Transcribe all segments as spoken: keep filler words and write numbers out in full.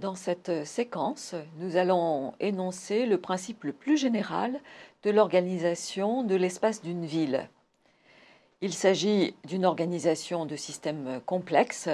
Dans cette séquence, nous allons énoncer le principe le plus général de l'organisation de l'espace d'une ville. Il s'agit d'une organisation de systèmes complexes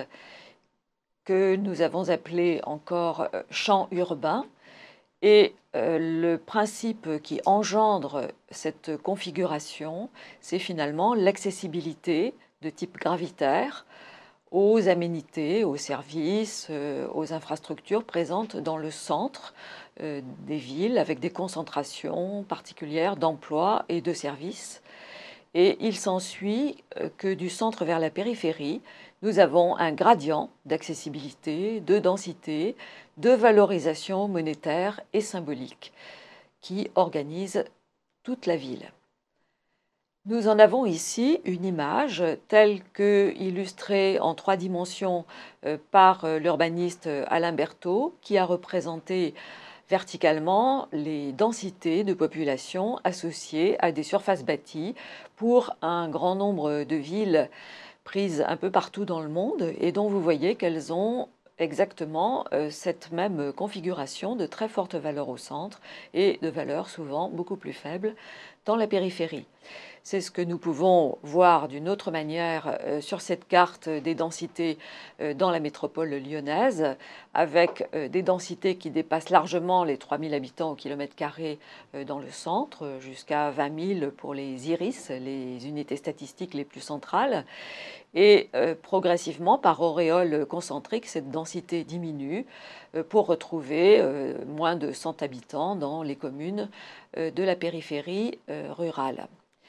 que nous avons appelé encore champs urbains, et euh, le principe qui engendre cette configuration, c'est finalement l'accessibilité de type gravitaire aux aménités, aux services, euh, aux infrastructures présentes dans le centre euh, des villes, avec des concentrations particulières d'emplois et de services. Et il s'ensuit euh, que du centre vers la périphérie, nous avons un gradient d'accessibilité, de densité, de valorisation monétaire et symbolique qui organise toute la ville. Nous en avons ici une image telle que illustrée en trois dimensions par l'urbaniste Alain Berthaud, qui a représenté verticalement les densités de population associées à des surfaces bâties pour un grand nombre de villes prises un peu partout dans le monde et dont vous voyez qu'elles ont exactement cette même configuration de très forte valeur au centre et de valeur souvent beaucoup plus faible dans la périphérie. C'est ce que nous pouvons voir d'une autre manière euh, sur cette carte des densités euh, dans la métropole lyonnaise, avec euh, des densités qui dépassent largement les trois mille habitants au kilomètre carré euh, dans le centre, jusqu'à vingt mille pour les iris, les unités statistiques les plus centrales. Et euh, progressivement, par auréole concentrique, cette densité diminue euh, pour retrouver euh, moins de cent habitants dans les communes euh, de la périphérie euh, rurale.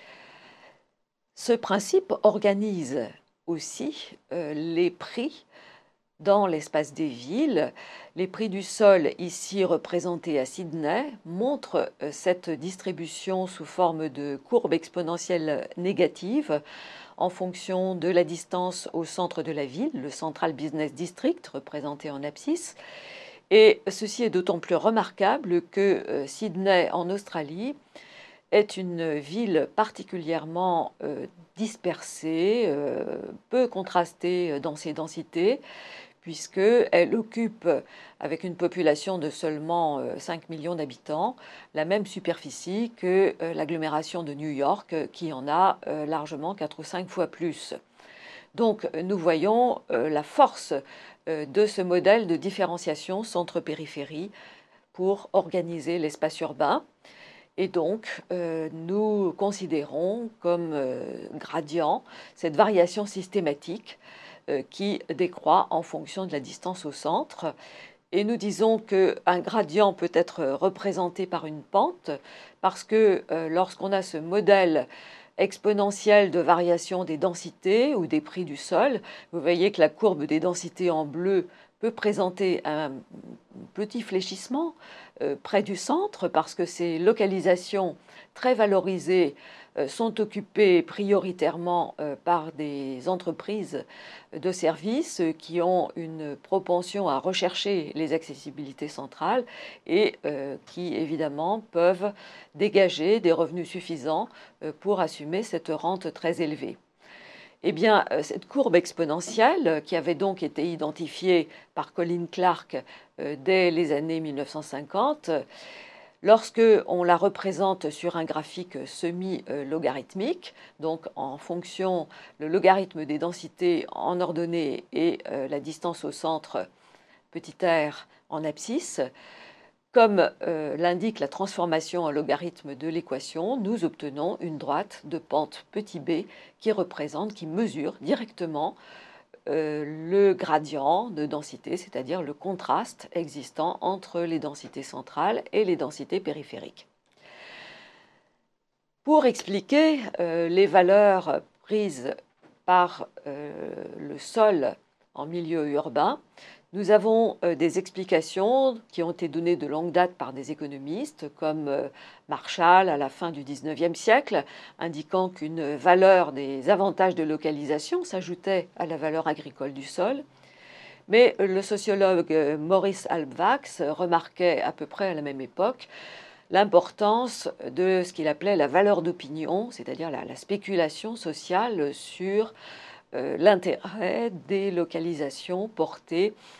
Ce principe organise aussi euh, les prix dans l'espace des villes. Les prix du sol, ici représentés à Sydney, montrent euh, cette distribution sous forme de courbe exponentielle négative en fonction de la distance au centre de la ville, le Central Business District, représenté en abscisse. Et ceci est d'autant plus remarquable que euh, Sydney, en Australie, est une ville particulièrement euh, dispersée, euh, peu contrastée dans ses densités, puisqu'elle occupe, avec une population de seulement euh, cinq millions d'habitants, la même superficie que euh, l'agglomération de New York, qui en a euh, largement quatre ou cinq fois plus. Donc nous voyons euh, la force euh, de ce modèle de différenciation centre-périphérie pour organiser l'espace urbain. Et donc, euh, nous considérons comme euh, gradient cette variation systématique euh, qui décroît en fonction de la distance au centre. Et nous disons qu'un gradient peut être représenté par une pente parce que euh, lorsqu'on a ce modèle exponentiel de variation des densités ou des prix du sol, vous voyez que la courbe des densités en bleu peut présenter un petit fléchissement euh, près du centre parce que ces localisations très valorisées euh, sont occupées prioritairement euh, par des entreprises de services qui ont une propension à rechercher les accessibilités centrales et euh, qui évidemment peuvent dégager des revenus suffisants euh, pour assumer cette rente très élevée. Eh bien, cette courbe exponentielle, qui avait donc été identifiée par Colin Clark dès les années mille neuf cent cinquante, lorsque on la représente sur un graphique semi-logarithmique, donc en fonction le logarithme des densités en ordonnée et la distance au centre petit r en abscisse, comme euh, l'indique la transformation en logarithme de l'équation, nous obtenons une droite de pente petit b qui représente, qui mesure directement euh, le gradient de densité, c'est-à-dire le contraste existant entre les densités centrales et les densités périphériques. Pour expliquer euh, les valeurs prises par euh, le sol en milieu urbain, nous avons euh, des explications qui ont été données de longue date par des économistes comme euh, Marshall à la fin du dix-neuvième siècle, indiquant qu'une valeur des avantages de localisation s'ajoutait à la valeur agricole du sol. Mais le sociologue Maurice Halbwachs remarquait à peu près à la même époque l'importance de ce qu'il appelait la valeur d'opinion, c'est-à-dire la, la spéculation sociale sur euh, l'intérêt des localisations portées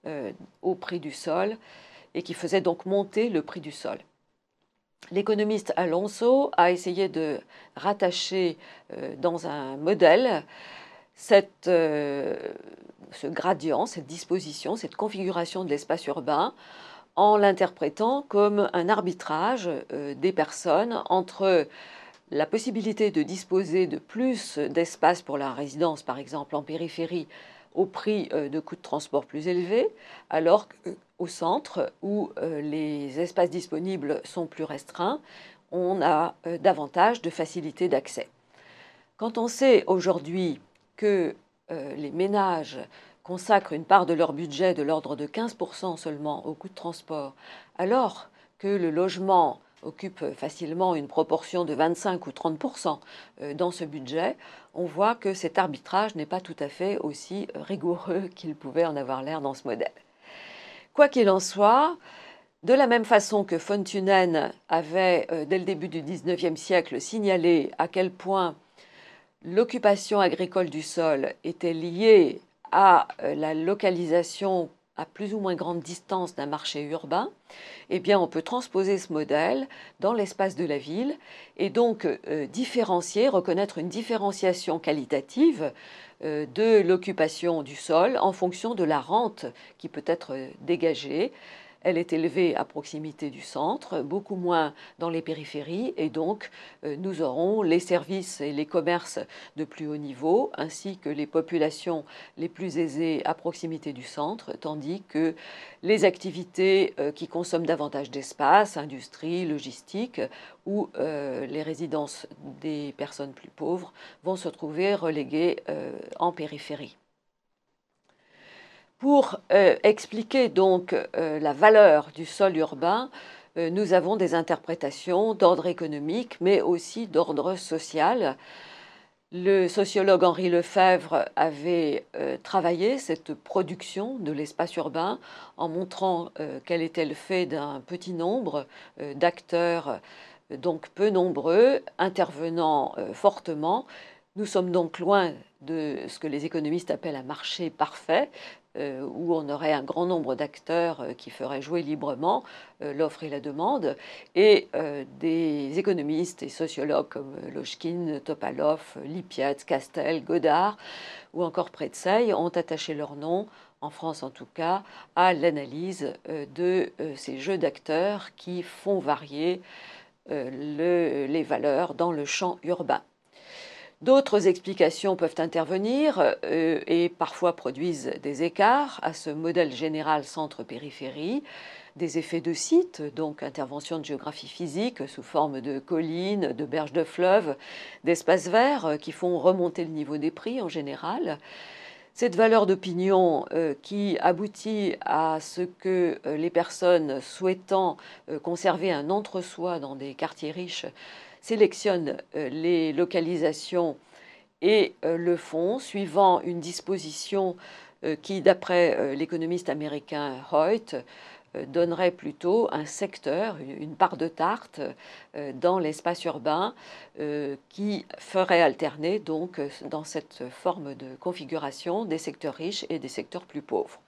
euh, au prix du sol et qui faisait donc monter le prix du sol. L'économiste Alonso a essayé de rattacher euh, dans un modèle cette, euh, ce gradient, cette disposition, cette configuration de l'espace urbain en l'interprétant comme un arbitrage euh, des personnes entre la possibilité de disposer de plus d'espace pour la résidence, par exemple en périphérie, au prix euh, de coûts de transport plus élevés, alors qu'au centre, où euh, les espaces disponibles sont plus restreints, on a euh, davantage de facilité d'accès. Quand on sait aujourd'hui que euh, les ménages consacrent une part de leur budget de l'ordre de quinze pour cent seulement aux coûts de transport, alors que le logement occupe facilement une proportion de vingt-cinq ou trente pour cent dans ce budget, on voit que cet arbitrage n'est pas tout à fait aussi rigoureux qu'il pouvait en avoir l'air dans ce modèle. Quoi qu'il en soit, de la même façon que von Thunen avait, dès le début du dix-neuvième siècle, signalé à quel point l'occupation agricole du sol était liée à la localisation à plus ou moins grande distance d'un marché urbain, eh bien on peut transposer ce modèle dans l'espace de la ville et donc euh, différencier, reconnaître une différenciation qualitative euh, de l'occupation du sol en fonction de la rente qui peut être dégagée. Elle est élevée à proximité du centre, beaucoup moins dans les périphéries, et donc euh, nous aurons les services et les commerces de plus haut niveau, ainsi que les populations les plus aisées à proximité du centre, tandis que les activités euh, qui consomment davantage d'espace, industrie, logistique, ou euh, les résidences des personnes plus pauvres, vont se trouver reléguées euh, en périphérie. Pour euh, expliquer donc euh, la valeur du sol urbain, euh, nous avons des interprétations d'ordre économique, mais aussi d'ordre social. Le sociologue Henri Lefebvre avait euh, travaillé cette production de l'espace urbain en montrant euh, qu'elle était le fait d'un petit nombre euh, d'acteurs, euh, donc peu nombreux, intervenant euh, fortement. Nous sommes donc loin de ce que les économistes appellent un marché parfait, euh, où on aurait un grand nombre d'acteurs euh, qui feraient jouer librement euh, l'offre et la demande, et euh, des économistes et sociologues comme Lochkin, Topalov, Lippiatt, Castel, Godard ou encore Pretzeil ont attaché leur nom, en France en tout cas, à l'analyse euh, de euh, ces jeux d'acteurs qui font varier euh, le, les valeurs dans le champ urbain. D'autres explications peuvent intervenir euh, et parfois produisent des écarts à ce modèle général centre-périphérie, des effets de site, donc intervention de géographie physique sous forme de collines, de berges de fleuves, d'espaces verts qui font remonter le niveau des prix en général. Cette valeur d'opinion euh, qui aboutit à ce que euh, les personnes souhaitant euh, conserver un entre-soi dans des quartiers riches sélectionnent euh, les localisations et euh, le font suivant une disposition euh, qui, d'après euh, l'économiste américain Hoyt, euh, donnerait plutôt un secteur, une part de tarte euh, dans l'espace urbain euh, qui ferait alterner donc dans cette forme de configuration des secteurs riches et des secteurs plus pauvres.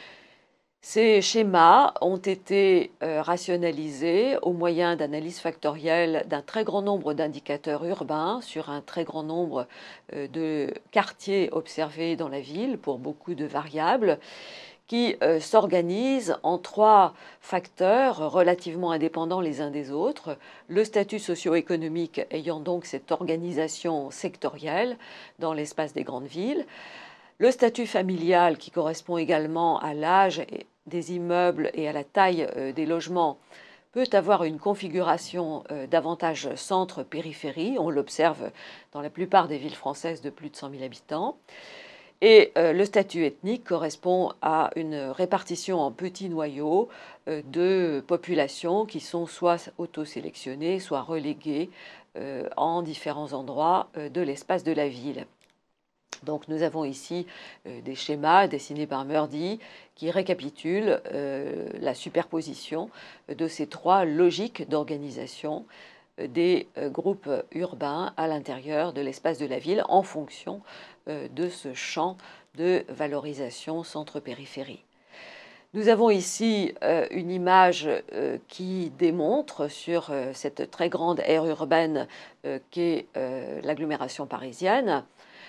Ces schémas ont été euh, rationalisés au moyen d'analyses factorielles d'un très grand nombre d'indicateurs urbains sur un très grand nombre euh, de quartiers observés dans la ville pour beaucoup de variables qui euh, s'organisent en trois facteurs relativement indépendants les uns des autres, le statut socio-économique ayant donc cette organisation sectorielle dans l'espace des grandes villes, le statut familial qui correspond également à l'âge des immeubles et à la taille des logements peut avoir une configuration davantage centre-périphérie. On l'observe dans la plupart des villes françaises de plus de cent mille habitants. Et le statut ethnique correspond à une répartition en petits noyaux de populations qui sont soit auto-sélectionnées, soit reléguées en différents endroits de l'espace de la ville. Donc nous avons ici euh, des schémas dessinés par Murdy qui récapitulent euh, la superposition de ces trois logiques d'organisation euh, des euh, groupes urbains à l'intérieur de l'espace de la ville en fonction euh, de ce champ de valorisation centre-périphérie. Nous avons ici euh, une image euh, qui démontre sur euh, cette très grande aire urbaine euh, qu'est euh, l'agglomération parisienne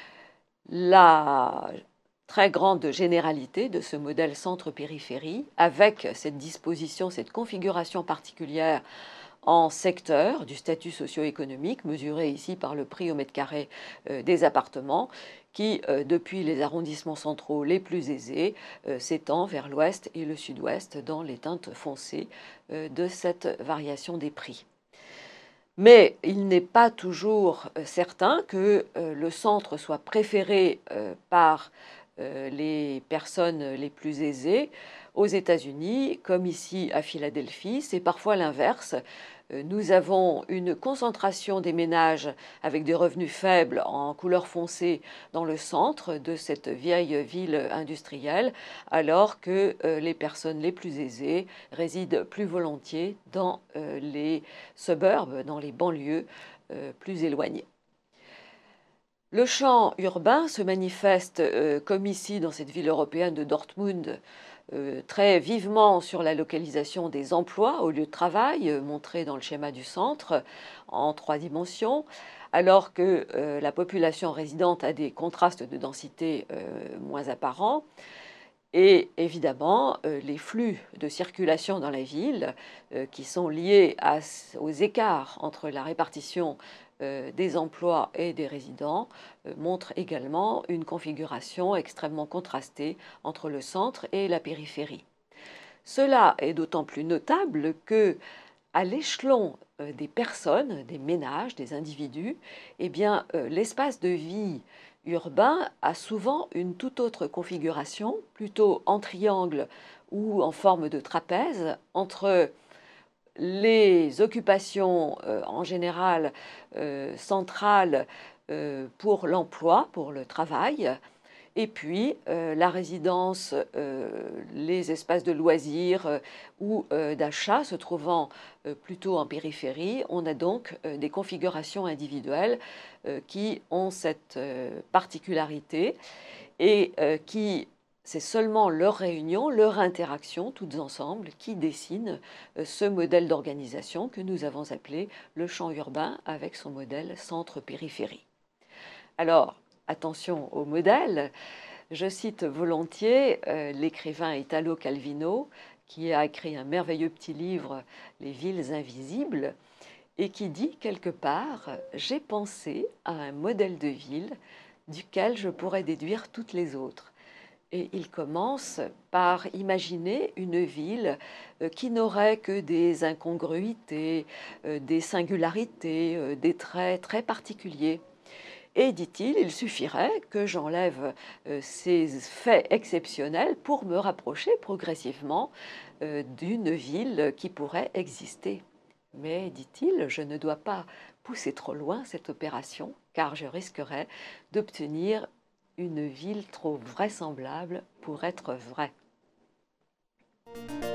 la très grande généralité de ce modèle centre-périphérie avec cette disposition, cette configuration particulière en secteur du statut socio-économique, mesuré ici par le prix au mètre carré euh, des appartements, qui, euh, depuis les arrondissements centraux les plus aisés, euh, s'étend vers l'ouest et le sud-ouest dans les teintes foncées euh, de cette variation des prix. Mais il n'est pas toujours certain que euh, le centre soit préféré euh, par euh, les personnes les plus aisées. Aux États-Unis, comme ici à Philadelphie, c'est parfois l'inverse. Euh, nous avons une concentration des ménages avec des revenus faibles en couleur foncée dans le centre de cette vieille ville industrielle, alors que euh, les personnes les plus aisées résident plus volontiers dans euh, les suburbs, dans les banlieues euh, plus éloignées. Le champ urbain se manifeste, euh, comme ici dans cette ville européenne de Dortmund, euh, très vivement sur la localisation des emplois au lieu de travail, euh, montré dans le schéma du centre en trois dimensions, alors que euh, la population résidente a des contrastes de densité euh, moins apparents. Et évidemment, euh, les flux de circulation dans la ville, euh, qui sont liés à, aux écarts entre la répartition euh, des emplois et des résidents, euh, montrent également une configuration extrêmement contrastée entre le centre et la périphérie. Cela est d'autant plus notable que, à l'échelon euh, des personnes, des ménages, des individus, eh bien, euh, l'espace de vie urbain a souvent une toute autre configuration, plutôt en triangle ou en forme de trapèze, entre les occupations euh, en général euh, centrales euh, pour l'emploi, pour le travail, et puis euh, la résidence, euh, les espaces de loisirs euh, ou euh, d'achat se trouvant euh, plutôt en périphérie. On a donc euh, des configurations individuelles euh, qui ont cette euh, particularité et euh, qui, c'est seulement leur réunion, leur interaction, toutes ensemble, qui dessinent euh, ce modèle d'organisation que nous avons appelé le champ urbain avec son modèle centre-périphérie. Alors, attention au modèle. Je cite volontiers euh, l'écrivain Italo Calvino, qui a écrit un merveilleux petit livre, Les villes invisibles, et qui dit quelque part, j'ai pensé à un modèle de ville duquel je pourrais déduire toutes les autres. Et il commence par imaginer une ville euh, qui n'aurait que des incongruités, euh, des singularités, euh, des traits très particuliers. Et, dit-il, il suffirait que j'enlève euh, ces faits exceptionnels pour me rapprocher progressivement euh, d'une ville qui pourrait exister. Mais, dit-il, je ne dois pas pousser trop loin cette opération, car je risquerais d'obtenir une ville trop vraisemblable pour être vraie.